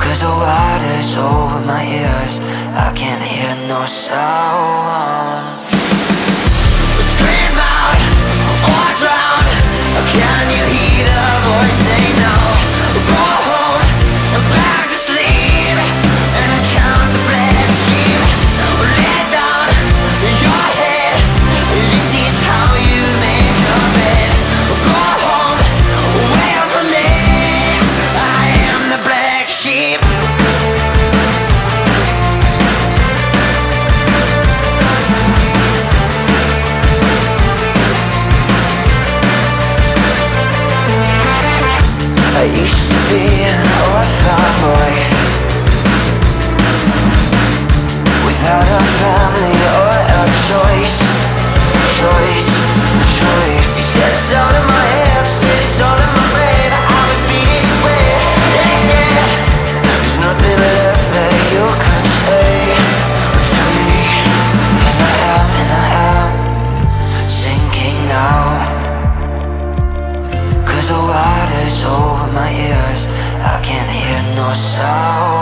'cause the water's over my ears. I can't hear no sound. Scream out or drown. Can you hear the voice say no? Go home and back to sleep and count the black sheep. Lay down your head. This is how you make your bed. Go home, wait for me. I am the black sheep. I used to be an orphan boy without a family or a choice. He said it's all in my head, said it's all in my brain. I was beat this way, yeah. There's nothing left that you can say to me. And I am sinking now, 'cause the water's over my ears. I can't hear no sound.